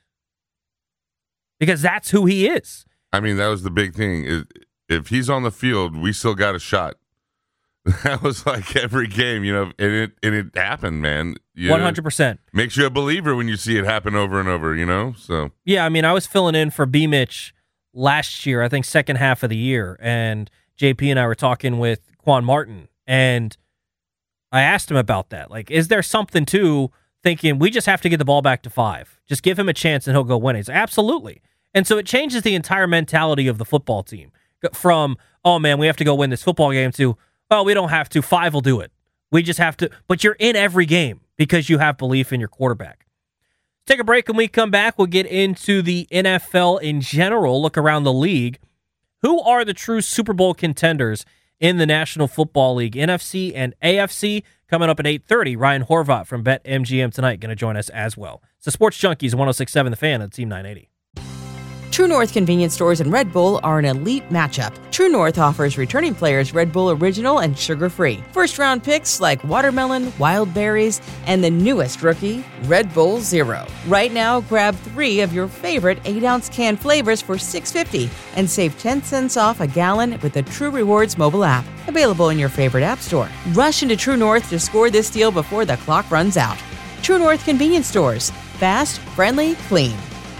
Because that's who he is. I mean, that was the big thing. If he's on the field, we still got a shot. That was like every game, and it happened, man. 100%. Makes you a believer when you see it happen over and over, So yeah, I mean, I was filling in for B-Mitch last year, I think second half of the year, and JP and I were talking with Quan Martin, and I asked him about that. Like, is there something to thinking we just have to get the ball back to 5? Just give him a chance and he'll go win it. Absolutely. And so it changes the entire mentality of the football team from, oh man, we have to go win this football game to, oh, we don't have to. 5 will do it. We just have to. But you're in every game because you have belief in your quarterback. Take a break. When we come back, we'll get into the NFL in general, look around the league. Who are the true Super Bowl contenders in the National Football League, NFC and AFC? Coming up at 8:30, Ryan Horvat from BetMGM tonight going to join us as well. It's the Sports Junkies, 106.7 The Fan, and Team 980. True North Convenience Stores and Red Bull are an elite matchup. True North offers returning players Red Bull Original and sugar-free. First-round picks like watermelon, wild berries, and the newest rookie, Red Bull Zero. Right now, grab 3 of your favorite 8-ounce can flavors for $6.50 and save 10 cents off a gallon with the True Rewards mobile app. Available in your favorite app store. Rush into True North to score this deal before the clock runs out. True North Convenience Stores. Fast, friendly, clean.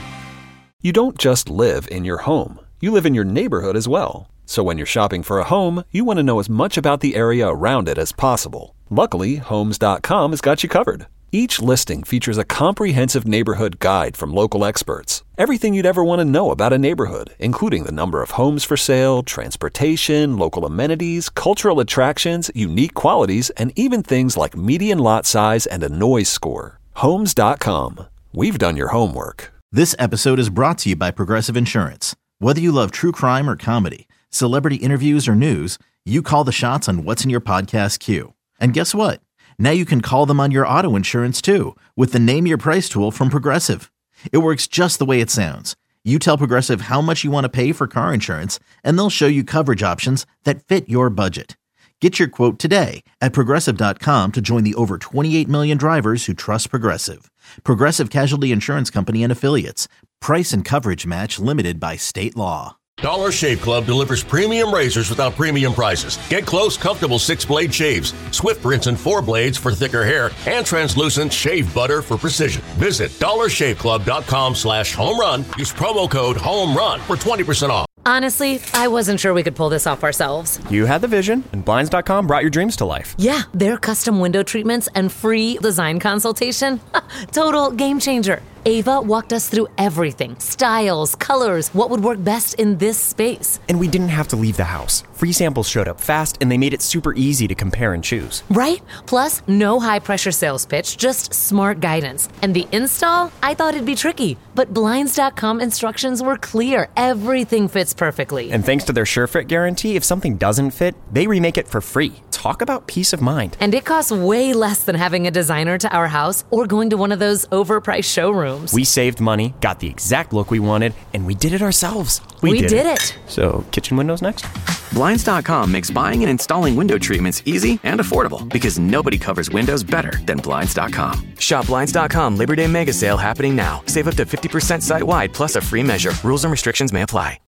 You don't just live in your home. You live in your neighborhood as well. So when you're shopping for a home, you want to know as much about the area around it as possible. Luckily, Homes.com has got you covered. Each listing features a comprehensive neighborhood guide from local experts. Everything you'd ever want to know about a neighborhood, including the number of homes for sale, transportation, local amenities, cultural attractions, unique qualities, and even things like median lot size and a noise score. Homes.com. We've done your homework. This episode is brought to you by Progressive Insurance. Whether you love true crime or comedy, celebrity interviews or news, you call the shots on what's in your podcast queue. And guess what? Now you can call them on your auto insurance too with the Name Your Price tool from Progressive. It works just the way it sounds. You tell Progressive how much you want to pay for car insurance, and they'll show you coverage options that fit your budget. Get your quote today at Progressive.com to join the over 28 million drivers who trust Progressive. Progressive Casualty Insurance Company and Affiliates. Price and coverage match limited by state law. Dollar Shave Club delivers premium razors without premium prices. Get close, comfortable 6-blade shaves, swift rinse and 4 blades for thicker hair, and translucent shave butter for precision. Visit dollarshaveclub.com/homerun. Use promo code HOMERUN for 20% off. Honestly, I wasn't sure we could pull this off ourselves. You had the vision, and Blinds.com brought your dreams to life. Yeah, their custom window treatments and free design consultation. Total game changer. Ava walked us through everything. Styles, colors, what would work best in this space. And we didn't have to leave the house. Free samples showed up fast, and they made it super easy to compare and choose. Right? Plus, no high-pressure sales pitch, just smart guidance. And the install? I thought it'd be tricky, but Blinds.com instructions were clear. Everything fits perfectly. And thanks to their SureFit guarantee, if something doesn't fit, they remake it for free. Talk about peace of mind. And it costs way less than having a designer to our house or going to one of those overpriced showrooms. We saved money, got the exact look we wanted, and we did it ourselves. We did it. So, kitchen windows next? Blinds.com makes buying and installing window treatments easy and affordable because nobody covers windows better than Blinds.com. Shop Blinds.com Labor Day Mega Sale happening now. Save up to 50% site-wide plus a free measure. Rules and restrictions may apply.